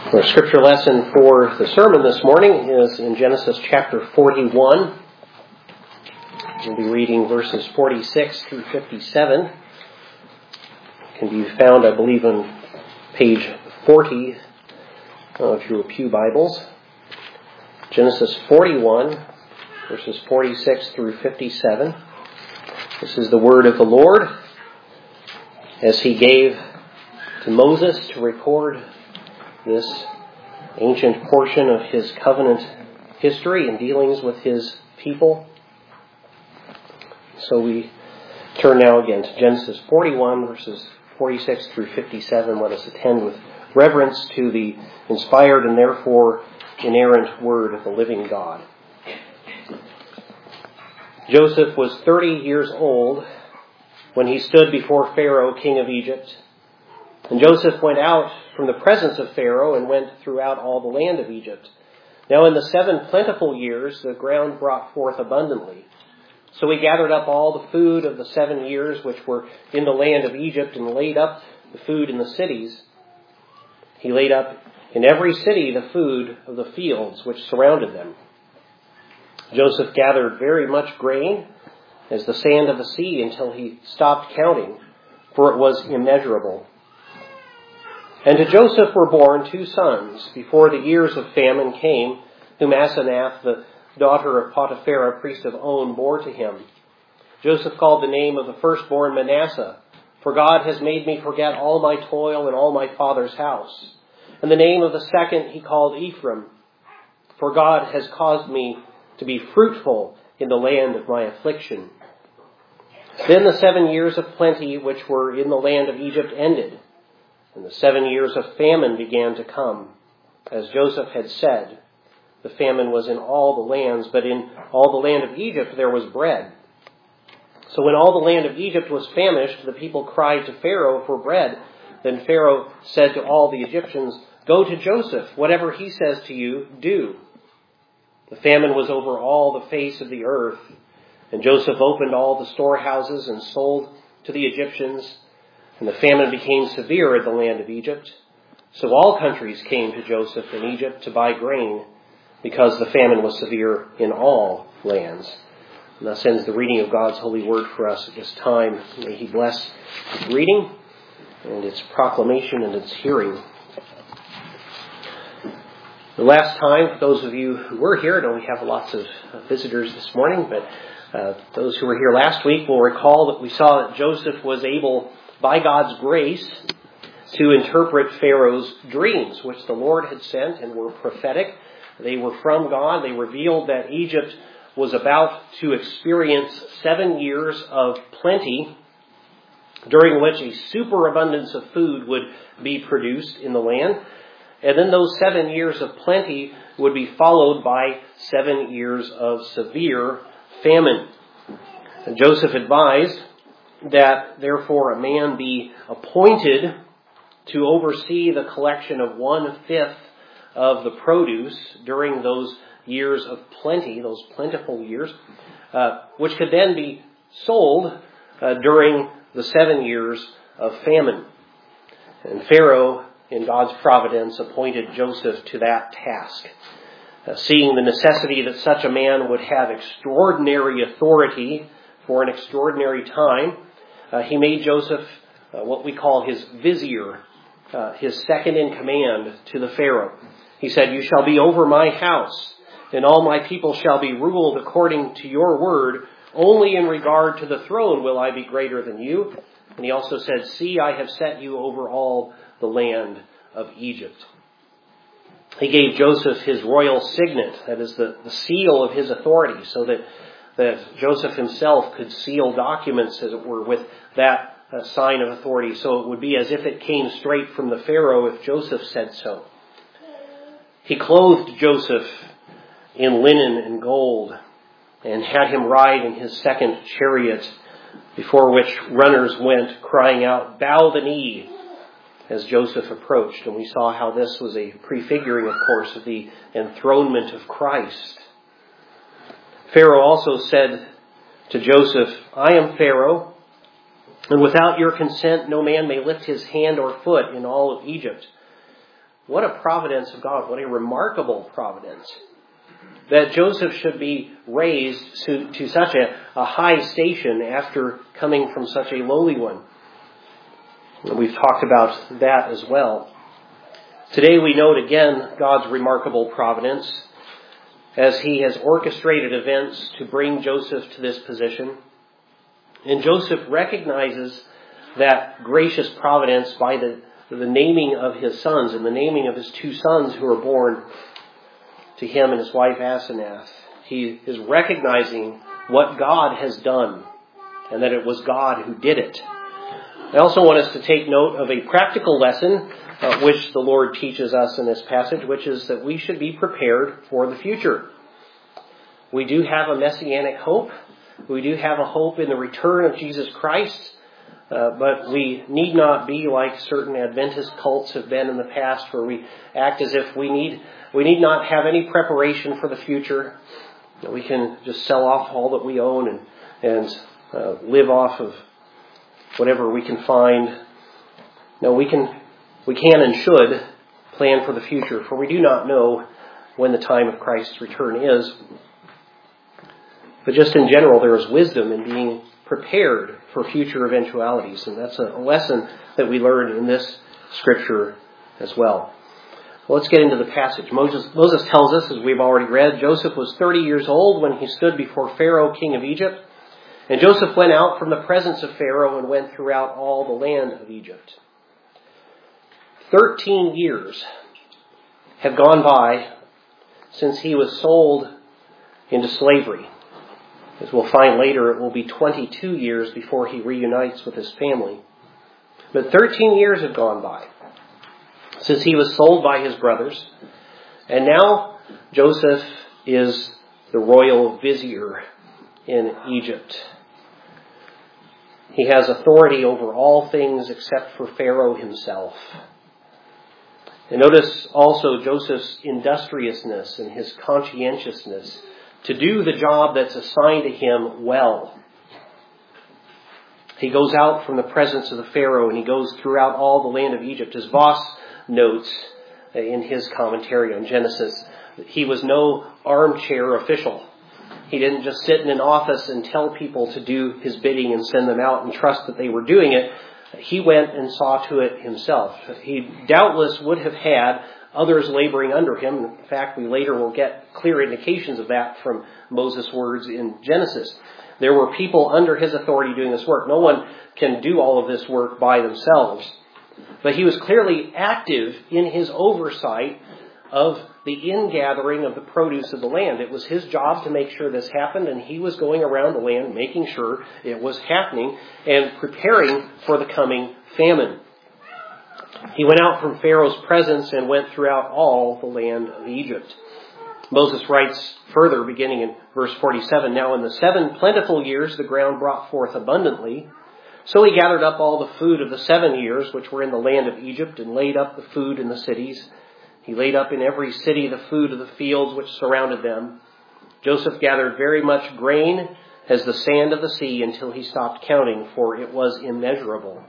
Our scripture lesson for the sermon this morning is in Genesis chapter 41. We'll be reading verses 46 through 57. It can be found, I believe, on page 40 of your pew Bibles. Genesis 41, verses 46 through 57. This is the word of the Lord as he gave to Moses to record this ancient portion of his covenant history and dealings with his people. So we turn now again to Genesis 41, verses 46 through 57. Let us attend with reverence to the inspired and therefore inerrant word of the living God. Joseph was 30 years old when he stood before Pharaoh, king of Egypt. And Joseph went out from the presence of Pharaoh and went throughout all the land of Egypt. Now in the 7 plentiful years, the ground brought forth abundantly. So he gathered up all the food of the 7 years which were in the land of Egypt and laid up the food in the cities. He laid up in every city the food of the fields which surrounded them. Joseph gathered very much grain, as the sand of the sea, until he stopped counting, for it was immeasurable. And to Joseph were born 2 sons before the years of famine came, whom Asenath, the daughter of Potiphera, priest of On, bore to him. Joseph called the name of the firstborn Manasseh, for God has made me forget all my toil and all my father's house. And the name of the second he called Ephraim, for God has caused me to be fruitful in the land of my affliction. Then the 7 years of plenty which were in the land of Egypt ended, and the 7 years of famine began to come. As Joseph had said, the famine was in all the lands, but in all the land of Egypt there was bread. So when all the land of Egypt was famished, the people cried to Pharaoh for bread. Then Pharaoh said to all the Egyptians, "Go to Joseph, whatever he says to you, do." The famine was over all the face of the earth, and Joseph opened all the storehouses and sold to the Egyptians. And the famine became severe in the land of Egypt. So all countries came to Joseph in Egypt to buy grain, because the famine was severe in all lands. And thus ends the reading of God's holy word for us at this time. May he bless its reading and its proclamation and its hearing. The last time, for those of you who were here, I know we have lots of visitors this morning, but those who were here last week will recall that we saw that Joseph was able, by God's grace, to interpret Pharaoh's dreams, which the Lord had sent and were prophetic. They were from God. They revealed that Egypt was about to experience 7 years of plenty, during which a superabundance of food would be produced in the land. And then those 7 years of plenty would be followed by 7 years of severe famine. And Joseph advised that therefore a man be appointed to oversee the collection of 1/5 of the produce during those years of plenty, those plentiful years, which could then be sold during the 7 years of famine. And Pharaoh, in God's providence, appointed Joseph to that task. Seeing the necessity that such a man would have extraordinary authority for an extraordinary time, he made Joseph what we call his vizier, his second in command to the Pharaoh. He said, "You shall be over my house, and all my people shall be ruled according to your word. Only in regard to the throne will I be greater than you." And he also said, "See, I have set you over all the land of Egypt." He gave Joseph his royal signet, that is the seal of his authority, so that Joseph himself could seal documents, as it were, with that sign of authority. So it would be as if it came straight from the Pharaoh if Joseph said so. He clothed Joseph in linen and gold and had him ride in his second chariot, before which runners went, crying out, "Bow the knee," as Joseph approached. And we saw how this was a prefiguring, of course, of the enthronement of Christ. Pharaoh also said to Joseph, "I am Pharaoh, and without your consent no man may lift his hand or foot in all of Egypt." what a providence of God. What a remarkable providence. That Joseph should be raised to such a high station after coming from such a lowly one. And we've talked about that as well. Today we note again God's remarkable providence as he has orchestrated events to bring Joseph to this position. And Joseph recognizes that gracious providence by the naming of his sons and the naming of his two sons who are born to him and his wife Asenath. He is recognizing what God has done and that it was God who did it. I also want us to take note of a practical lesson which the Lord teaches us in this passage, which is that we should be prepared for the future. We do have a messianic hope. We do have a hope in the return of Jesus Christ, but we need not be like certain Adventist cults have been in the past, where we act as if we need not have any preparation for the future. We can just sell off all that we own and live off of whatever we can find. No, we can and should plan for the future, for we do not know when the time of Christ's return is. But just in general, there is wisdom in being prepared for future eventualities, and that's a lesson that we learn in this scripture as well. Well, let's get into the passage. Moses tells us, as we've already read, Joseph was 30 years old when he stood before Pharaoh, king of Egypt. And Joseph went out from the presence of Pharaoh and went throughout all the land of Egypt. 13 years have gone by since he was sold into slavery. As we'll find later, it will be 22 years before he reunites with his family. But 13 years have gone by since he was sold by his brothers. And now Joseph is the royal vizier in Egypt. He has authority over all things except for Pharaoh himself. And notice also Joseph's industriousness and his conscientiousness to do the job that's assigned to him well. He goes out from the presence of the Pharaoh and he goes throughout all the land of Egypt. As Voss notes in his commentary on Genesis, he was no armchair official. He didn't just sit in an office and tell people to do his bidding and send them out and trust that they were doing it. He went and saw to it himself. He doubtless would have had others laboring under him. In fact, we later will get clear indications of that from Moses' words in Genesis. There were people under his authority doing this work. No one can do all of this work by themselves. But he was clearly active in his oversight of the ingathering of the produce of the land. It was his job to make sure this happened, and he was going around the land making sure it was happening and preparing for the coming famine. He went out from Pharaoh's presence and went throughout all the land of Egypt. Moses writes further, beginning in verse 47, "Now in the 7 plentiful years the ground brought forth abundantly. So he gathered up all the food of the 7 years which were in the land of Egypt, and laid up the food in the cities. He laid up in every city the food of the fields which surrounded them. Joseph gathered very much grain as the sand of the sea until he stopped counting, for it was immeasurable."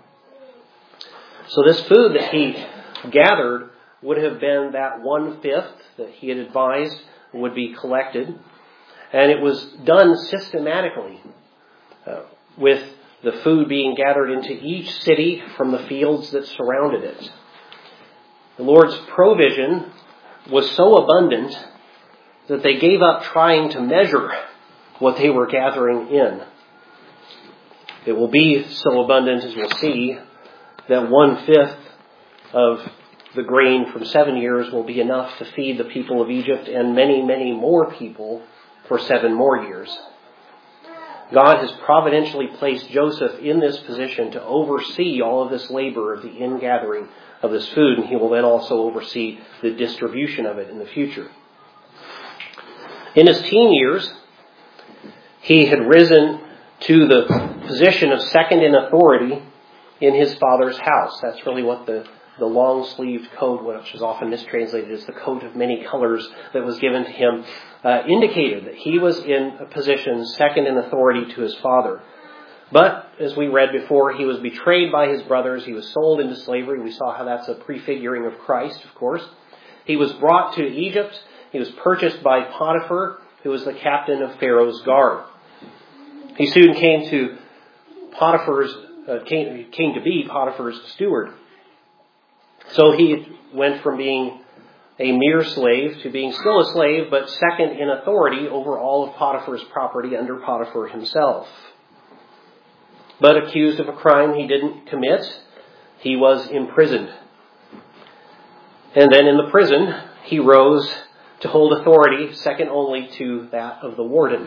So this food that he gathered would have been that 1/5 that he had advised would be collected. And it was done systematically with the food being gathered into each city from the fields that surrounded it. The Lord's provision was so abundant that they gave up trying to measure what they were gathering in. It will be so abundant, as we'll see, that 1/5 of the grain from 7 years will be enough to feed the people of Egypt and many, many more people for 7 more years. God has providentially placed Joseph in this position to oversee all of this labor of the ingathering of this food, and he will then also oversee the distribution of it in the future. In his teen years, he had risen to the position of second in authority in his father's house. That's really what the long-sleeved coat, which is often mistranslated as the coat of many colors that was given to him, indicated that he was in a position second in authority to his father. But, as we read before, he was betrayed by his brothers. He was sold into slavery. We saw how that's a prefiguring of Christ, of course. He was brought to Egypt. He was purchased by Potiphar, who was the captain of Pharaoh's guard. He soon came to be Potiphar's steward. So he went from being a mere slave to being still a slave, but second in authority over all of Potiphar's property under Potiphar himself. But accused of a crime he didn't commit, he was imprisoned. And then in the prison, he rose to hold authority second only to that of the warden.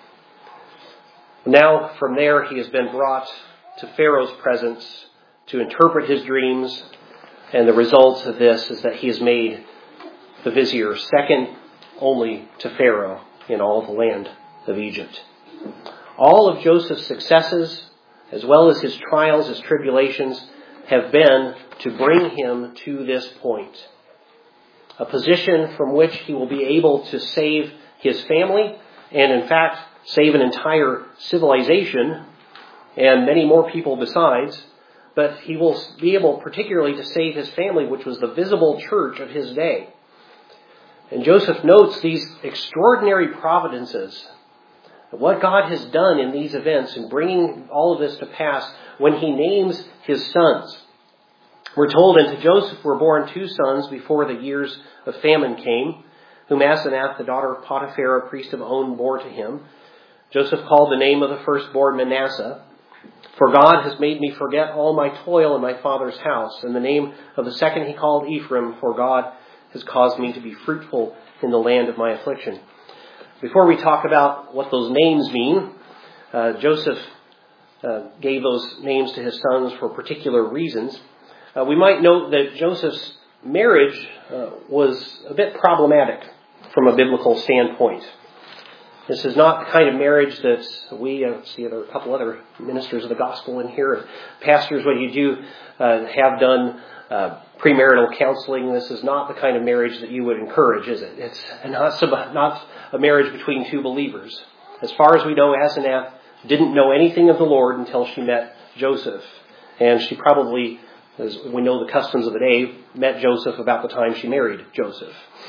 Now, from there, he has been brought to Pharaoh's presence to interpret his dreams, and the result of this is that he is made the vizier second only to Pharaoh in all the land of Egypt. All of Joseph's successes, as well as his trials, his tribulations, have been to bring him to this point. A position from which he will be able to save his family, and in fact, save an entire civilization, and many more people besides. But he will be able particularly to save his family, which was the visible church of his day. And Joseph notes these extraordinary providences, what God has done in these events in bringing all of this to pass when he names his sons. We're told, and to Joseph were born 2 sons before the years of famine came, whom Asenath, the daughter of Potiphar, a priest of On, bore to him. Joseph called the name of the firstborn Manasseh. For God has made me forget all my toil in my father's house. And the name of the second he called Ephraim, for God has caused me to be fruitful in the land of my affliction. Before we talk about what those names mean, Joseph gave those names to his sons for particular reasons. We might note that Joseph's marriage was a bit problematic from a biblical standpoint. This is not the kind of marriage that we see a couple other ministers of the gospel in here, pastors. What you do have done premarital counseling. This is not the kind of marriage that you would encourage, is it? It's not a marriage between 2 believers. As far as we know, Asenath didn't know anything of the Lord until she met Joseph, and she probably, as we know the customs of the day, met Joseph about the time she married Joseph.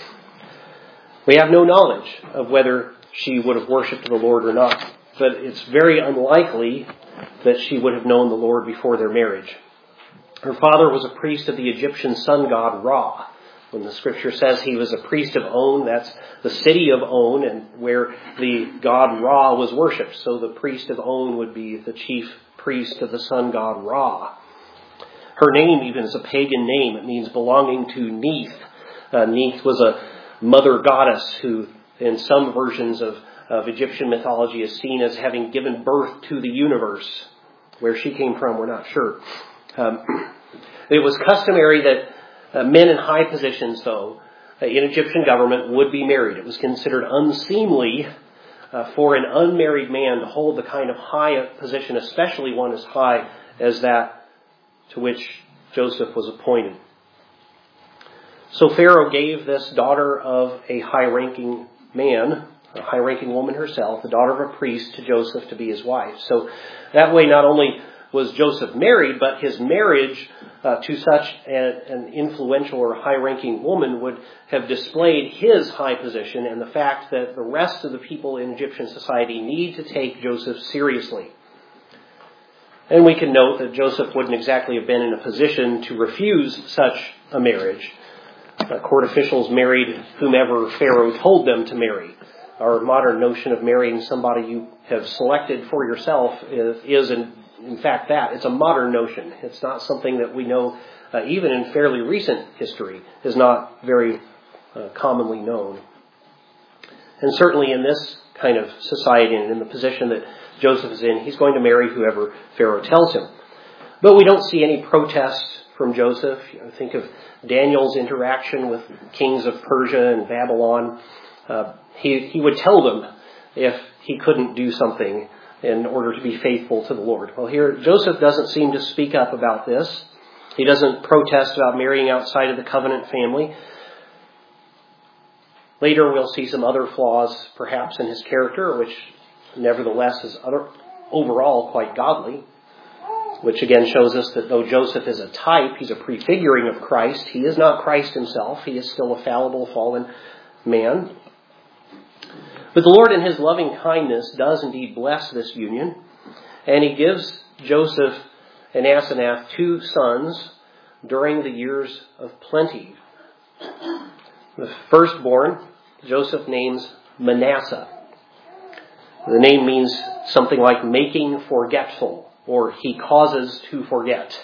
We have no knowledge of whether she would have worshipped the Lord or not, but it's very unlikely that she would have known the Lord before their marriage. Her father was a priest of the Egyptian sun god Ra. When the scripture says he was a priest of On, that's the city of On, and where the god Ra was worshipped. So the priest of On would be the chief priest of the sun god Ra. Her name even is a pagan name. It means belonging to Neith. Neith was a mother goddess who, in some versions of Egyptian mythology, is seen as having given birth to the universe. Where she came from, we're not sure. It was customary that men in high positions, though, in Egyptian government would be married. It was considered unseemly for an unmarried man to hold the kind of high position, especially one as high as that to which Joseph was appointed. So Pharaoh gave this daughter of a high-ranking man, a high-ranking woman herself, the daughter of a priest, to Joseph to be his wife. So that way not only was Joseph married, but his marriage to such an influential or high-ranking woman would have displayed his high position and the fact that the rest of the people in Egyptian society need to take Joseph seriously. And we can note that Joseph wouldn't exactly have been in a position to refuse such a marriage. Court officials married whomever Pharaoh told them to marry. Our modern notion of marrying somebody you have selected for yourself is in fact that. It's a modern notion. It's not something that we know, even in fairly recent history, is not very commonly known. And certainly in this kind of society and in the position that Joseph is in, he's going to marry whoever Pharaoh tells him. But we don't see any protest from Joseph. Think of Daniel's interaction with kings of Persia and Babylon. He would tell them if he couldn't do something in order to be faithful to the Lord. Well, here, Joseph doesn't seem to speak up about this. He doesn't protest about marrying outside of the covenant family. Later, we'll see some other flaws, perhaps, in his character, which nevertheless is overall quite godly, which again shows us that though Joseph is a type, he's a prefiguring of Christ, he is not Christ himself. He is still a fallible, fallen man. But the Lord in his loving kindness does indeed bless this union, and he gives Joseph and Asenath 2 sons during the years of plenty. The firstborn, Joseph names Manasseh. The name means something like making forgetful, or he causes to forget.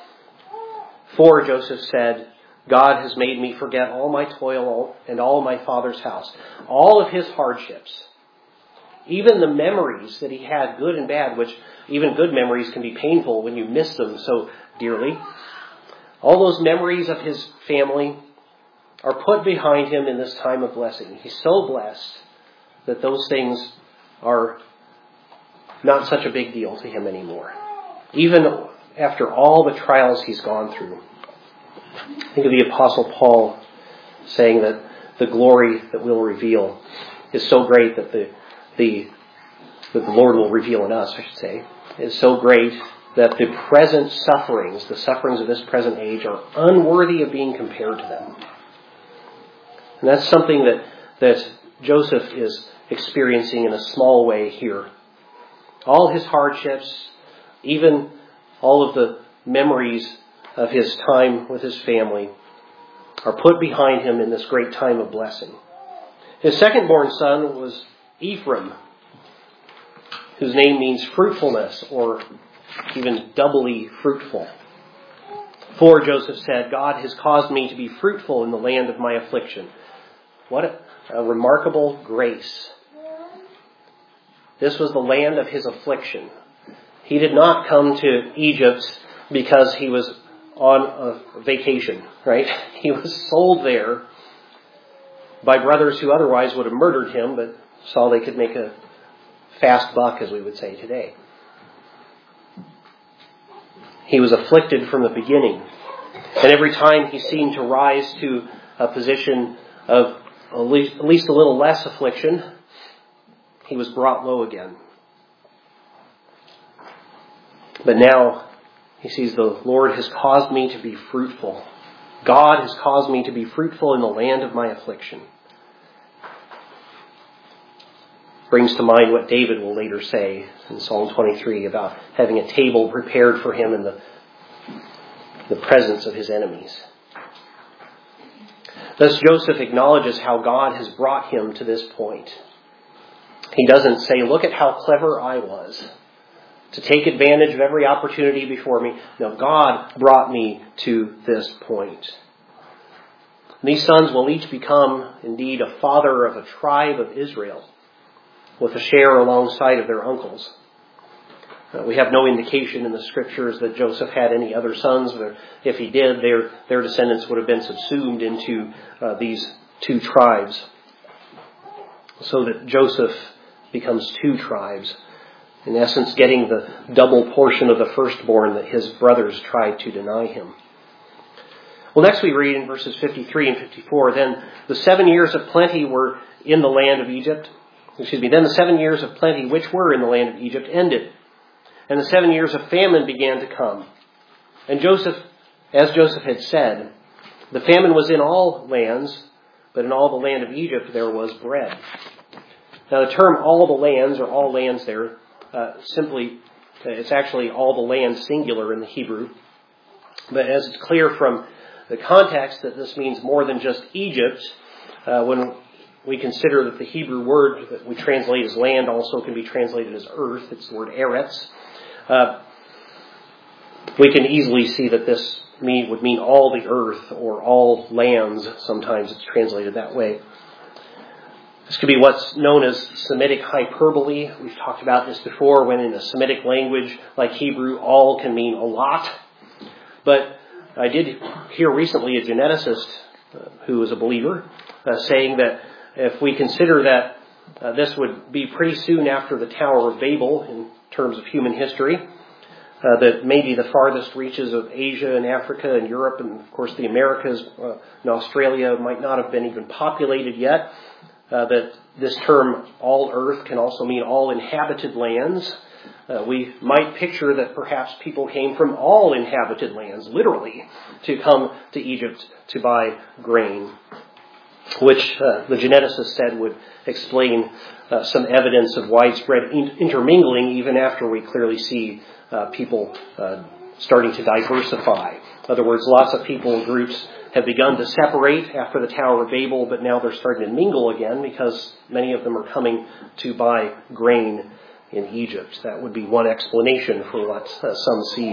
For Joseph said, God has made me forget all my toil and all my father's house, all of his hardships, even the memories that he had, good and bad, which even good memories can be painful when you miss them so dearly. All those memories of his family are put behind him in this time of blessing. He's so blessed that those things are not such a big deal to him anymore, even after all the trials he's gone through. Think of the Apostle Paul saying that the glory that we'll reveal is so great that the Lord will reveal in us, I should say, is so great that the present sufferings, the sufferings of this present age, are unworthy of being compared to them. And that's something that Joseph is experiencing in a small way here. All his hardships, even all of the memories of his time with his family, are put behind him in this great time of blessing. His second-born son was Ephraim, whose name means fruitfulness, or even doubly fruitful. For Joseph said, God has caused me to be fruitful in the land of my affliction. What a remarkable grace. This was the land of his affliction. He did not come to Egypt because he was on a vacation, right? He was sold there by brothers who otherwise would have murdered him, but saw they could make a fast buck, as we would say today. He was afflicted from the beginning. And every time he seemed to rise to a position of at least a little less affliction, he was brought low again. But now he sees the Lord has caused me to be fruitful. God has caused me to be fruitful in the land of my affliction. Brings to mind what David will later say in Psalm 23 about having a table prepared for him in the presence of his enemies. Thus Joseph acknowledges how God has brought him to this point. He doesn't say, look at how clever I was to take advantage of every opportunity before me. No, God brought me to this point. These sons will each become indeed a father of a tribe of Israel, with a share alongside of their uncles. We have no indication in the scriptures that Joseph had any other sons. If he did, their descendants would have been subsumed into these 2 tribes. So that Joseph becomes 2 tribes, in essence getting the double portion of the firstborn that his brothers tried to deny him. Well, next we read in verses 53 and 54, then the 7 years of plenty were in the land of Egypt. Then the 7 years of plenty which were in the land of Egypt ended, and the 7 years of famine began to come. And Joseph, as Joseph had said, the famine was in all lands, but in all the land of Egypt there was bread. Now the term all the lands, or all lands there, it's actually all the lands singular in the Hebrew. But as it's clear from the context that this means more than just Egypt, when we consider that the Hebrew word that we translate as land also can be translated as earth. It's the word eretz. We can easily see that this would mean all the earth or all lands. Sometimes it's translated that way. This could be what's known as Semitic hyperbole. We've talked about this before, when in a Semitic language like Hebrew, all can mean a lot. But I did hear recently a geneticist who is a believer saying that if we consider that this would be pretty soon after the Tower of Babel in terms of human history, that maybe the farthest reaches of Asia and Africa and Europe and, of course, the Americas and Australia might not have been even populated yet, that this term, all earth, can also mean all inhabited lands. we might picture that perhaps people came from all inhabited lands, literally, to come to Egypt to buy grain, which the geneticist said would explain some evidence of widespread intermingling even after we clearly see people starting to diversify. In other words, lots of people groups have begun to separate after the Tower of Babel, but now they're starting to mingle again because many of them are coming to buy grain in Egypt. That would be one explanation for what some see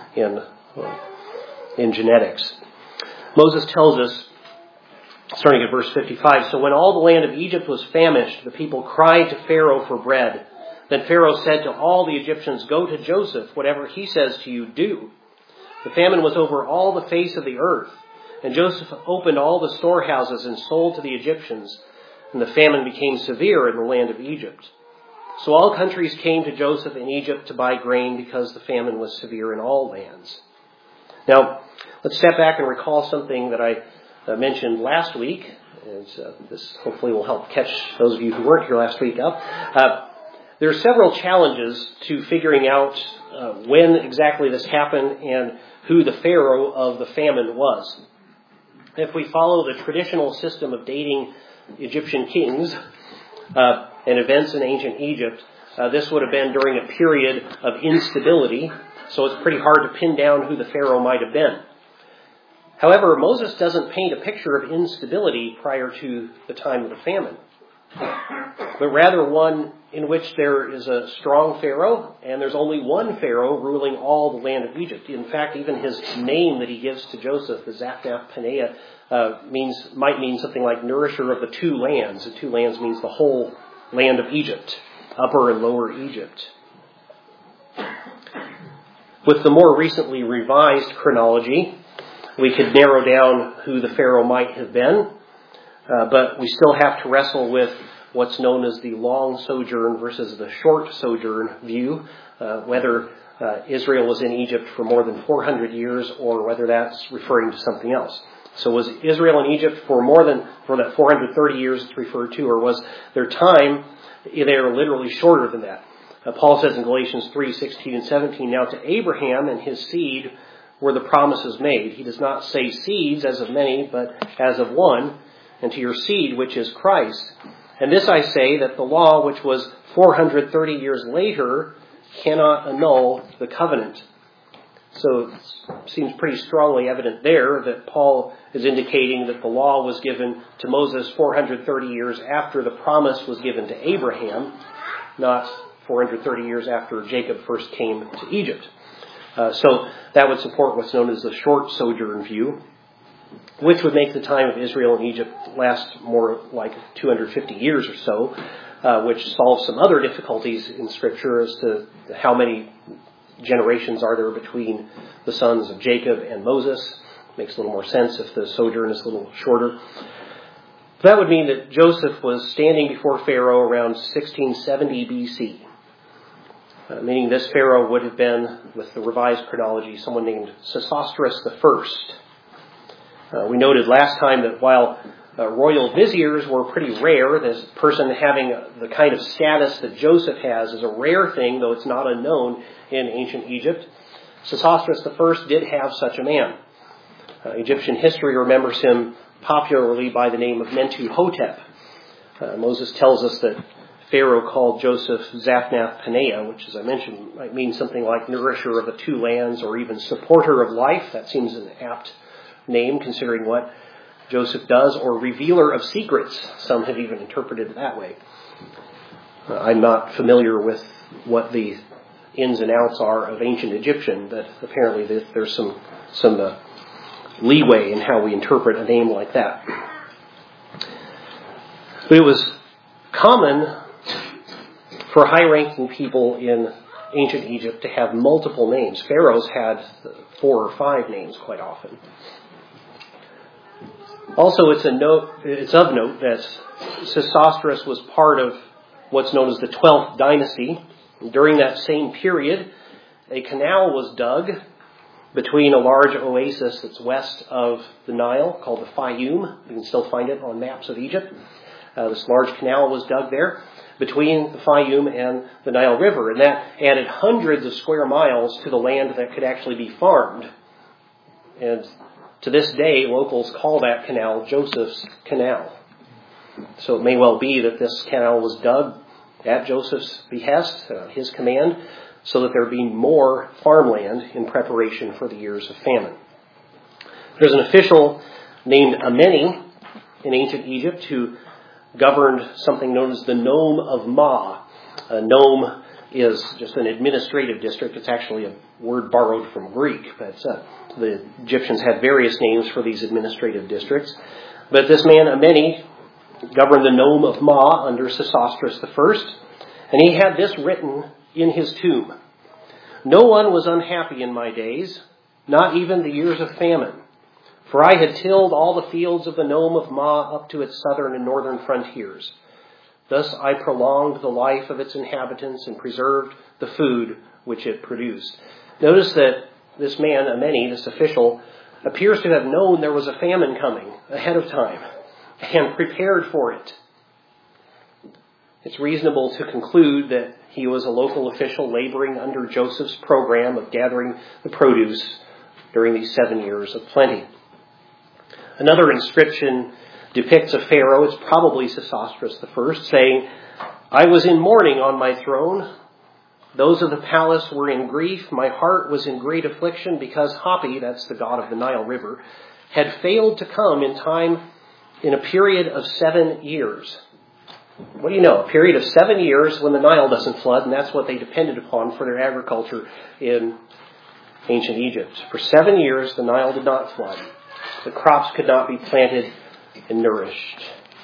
in genetics. Moses tells us, starting at verse 55, "So when all the land of Egypt was famished, the people cried to Pharaoh for bread. Then Pharaoh said to all the Egyptians, 'Go to Joseph, whatever he says to you, do.' The famine was over all the face of the earth, and Joseph opened all the storehouses and sold to the Egyptians, and the famine became severe in the land of Egypt. So all countries came to Joseph in Egypt to buy grain because the famine was severe in all lands." Now, let's step back and recall something that I mentioned last week. And this hopefully will help catch those of you who weren't here last week up. There are several challenges to figuring out when exactly this happened and who the Pharaoh of the famine was. If we follow the traditional system of dating Egyptian kings and events in ancient Egypt, this would have been during a period of instability, so it's pretty hard to pin down who the Pharaoh might have been. However, Moses doesn't paint a picture of instability prior to the time of the famine, but rather one in which there is a strong Pharaoh, and there's only one Pharaoh ruling all the land of Egypt. In fact, even his name that he gives to Joseph, the Zaphnath-Paneah, might mean something like nourisher of the two lands. The two lands means the whole land of Egypt, Upper and Lower Egypt. With the more recently revised chronology, we could narrow down who the Pharaoh might have been, but we still have to wrestle with what's known as the long sojourn versus the short sojourn view, whether Israel was in Egypt for more than 400 years or whether that's referring to something else. So was Israel in Egypt for that 430 years it's referred to, or was their time there literally shorter than that? Paul says in Galatians 3:16 and 17, "Now to Abraham and his seed were the promises made. He does not say seeds as of many, but as of one, and to your seed, which is Christ. And this I say, that the law, which was 430 years later, cannot annul the covenant." So it seems pretty strongly evident there that Paul is indicating that the law was given to Moses 430 years after the promise was given to Abraham, not 430 years after Jacob first came to Egypt. So that would support what's known as the short sojourn view, which would make the time of Israel in Egypt last more like 250 years or so, which solves some other difficulties in Scripture as to how many generations are there between the sons of Jacob and Moses. Makes a little more sense if the sojourn is a little shorter. That would mean that Joseph was standing before Pharaoh around 1670 BC. Meaning this Pharaoh would have been, with the revised chronology, someone named Sesostris I. We noted last time that while royal viziers were pretty rare, this person having the kind of status that Joseph has is a rare thing, though it's not unknown in ancient Egypt. Sesostris I did have such a man. Egyptian history remembers him popularly by the name of Mentuhotep. Moses tells us that Pharaoh called Joseph Zaphnath-Paneah, which, as I mentioned, might mean something like nourisher of the two lands or even supporter of life. That seems an apt name considering what Joseph does, or revealer of secrets. Some have even interpreted it that way. I'm not familiar with what the ins and outs are of ancient Egyptian, but apparently there's some leeway in how we interpret a name like that. But it was common for high-ranking people in ancient Egypt to have multiple names. Pharaohs had 4 or 5 names quite often. Also, it's of note that Sesostris was part of what's known as the 12th dynasty. During that same period, a canal was dug between a large oasis that's west of the Nile called the Fayum. You can still find it on maps of Egypt. This large canal was dug there between the Fayum and the Nile River, and that added hundreds of square miles to the land that could actually be farmed. And to this day, locals call that canal Joseph's Canal. So it may well be that this canal was dug at Joseph's behest, his command, so that there be more farmland in preparation for the years of famine. There's an official named Ameni in ancient Egypt who governed something known as the Nome of Ma. A nome is just an administrative district. It's actually a word borrowed from Greek, but the Egyptians had various names for these administrative districts. But this man, Ameni, governed the Nome of Ma under Sesostris I, and he had this written in his tomb: "No one was unhappy in my days, not even the years of famine. For I had tilled all the fields of the Nome of Ma up to its southern and northern frontiers. Thus I prolonged the life of its inhabitants and preserved the food which it produced." Notice that this man, Ameni, this official, appears to have known there was a famine coming ahead of time and prepared for it. It's reasonable to conclude that he was a local official laboring under Joseph's program of gathering the produce during these 7 years of plenty. Another inscription depicts a pharaoh, it's probably Sesostris I, saying, "I was in mourning on my throne. Those of the palace were in grief. My heart was in great affliction because Hapi," that's the god of the Nile River, "had failed to come in time in a period of 7 years." What do you know? A period of 7 years when the Nile doesn't flood, and that's what they depended upon for their agriculture in ancient Egypt. For 7 years, the Nile did not flood. The crops could not be planted and nourished.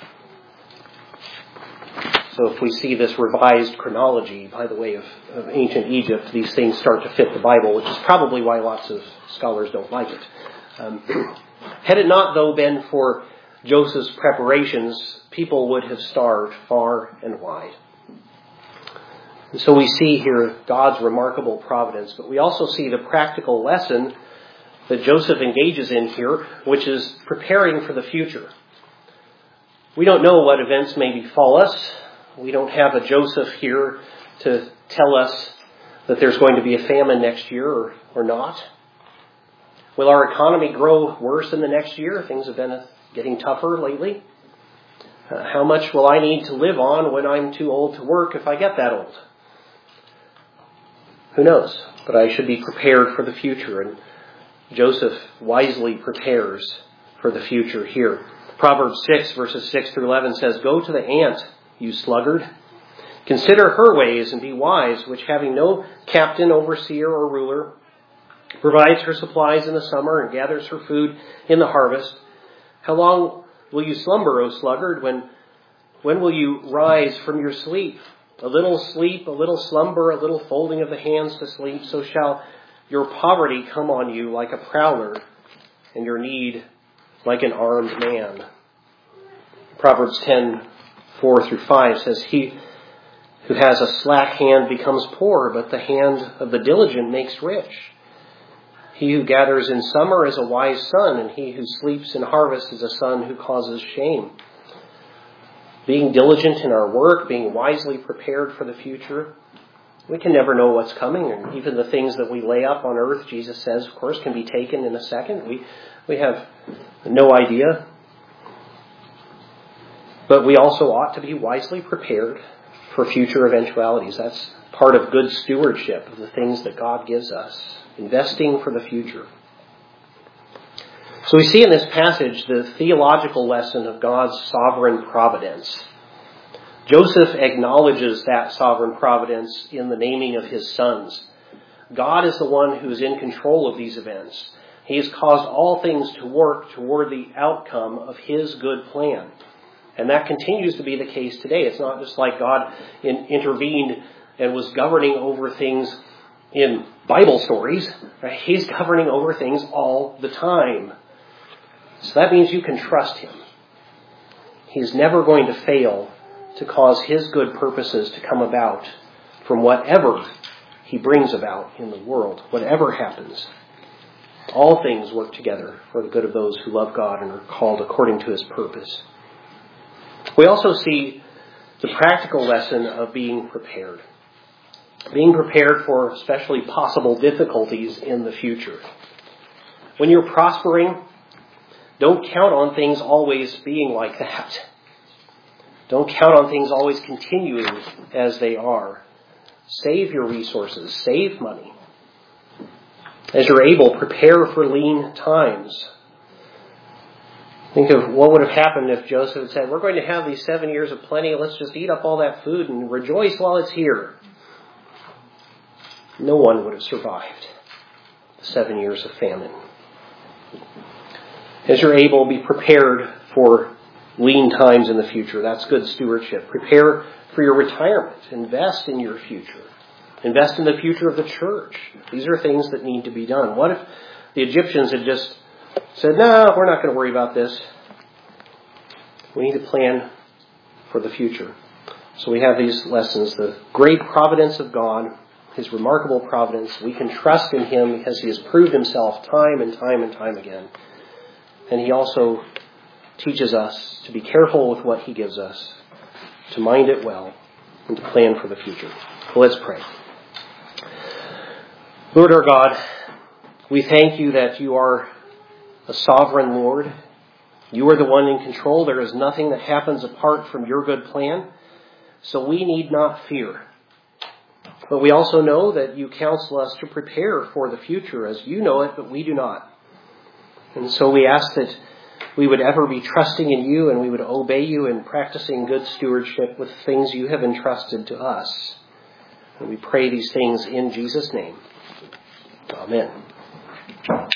So if we see this revised chronology, by the way, of ancient Egypt, these things start to fit the Bible, which is probably why lots of scholars don't like it. Had it not, though, been for Joseph's preparations, people would have starved far and wide. And so we see here God's remarkable providence, but we also see the practical lesson that Joseph engages in here, which is preparing for the future. We don't know what events may befall us. We don't have a Joseph here to tell us that there's going to be a famine next year or not. Will our economy grow worse in the next year? Things have been getting tougher lately. How much will I need to live on when I'm too old to work if I get that old? Who knows? But I should be prepared for the future, and Joseph wisely prepares for the future here. Proverbs 6, verses 6 through 11 says, "Go to the ant, you sluggard. Consider her ways and be wise, which having no captain, overseer, or ruler, provides her supplies in the summer and gathers her food in the harvest. How long will you slumber, O sluggard? When will you rise from your sleep? A little sleep, a little slumber, a little folding of the hands to sleep. So shall your poverty come on you like a prowler, and your need like an armed man." Proverbs 10, 4 through 5 says, "He who has a slack hand becomes poor, but the hand of the diligent makes rich. He who gathers in summer is a wise son, and he who sleeps in harvest is a son who causes shame." Being diligent in our work, being wisely prepared for the future. We can never know what's coming, and even the things that we lay up on earth, Jesus says, of course, can be taken in a second. We have no idea. But we also ought to be wisely prepared for future eventualities. That's part of good stewardship of the things that God gives us, investing for the future. So we see in this passage the theological lesson of God's sovereign providence. Joseph acknowledges that sovereign providence in the naming of his sons. God is the one who is in control of these events. He has caused all things to work toward the outcome of his good plan. And that continues to be the case today. It's not just like God intervened and was governing over things in Bible stories. Right? He's governing over things all the time. So that means you can trust him. He's never going to fail to cause his good purposes to come about from whatever he brings about in the world, whatever happens. All things work together for the good of those who love God and are called according to his purpose. We also see the practical lesson of being prepared. Being prepared for especially possible difficulties in the future. When you're prospering, don't count on things always being like that. Don't count on things always continuing as they are. Save your resources. Save money. As you're able, prepare for lean times. Think of what would have happened if Joseph had said, we're going to have these 7 years of plenty. Let's just eat up all that food and rejoice while it's here. No one would have survived the 7 years of famine. As you're able, be prepared for lean times in the future. That's good stewardship. Prepare for your retirement. Invest in your future. Invest in the future of the church. These are things that need to be done. What if the Egyptians had just said, no, we're not going to worry about this. We need to plan for the future. So we have these lessons. The great providence of God, His remarkable providence. We can trust in Him because He has proved Himself time and time and time again. And He also teaches us to be careful with what He gives us, to mind it well, and to plan for the future. Well, let's pray. Lord our God, we thank You that You are a sovereign Lord. You are the one in control. There is nothing that happens apart from Your good plan. So we need not fear. But we also know that You counsel us to prepare for the future as You know it, but we do not. And so we ask that we would ever be trusting in You and we would obey You in practicing good stewardship with things You have entrusted to us. And we pray these things in Jesus' name. Amen.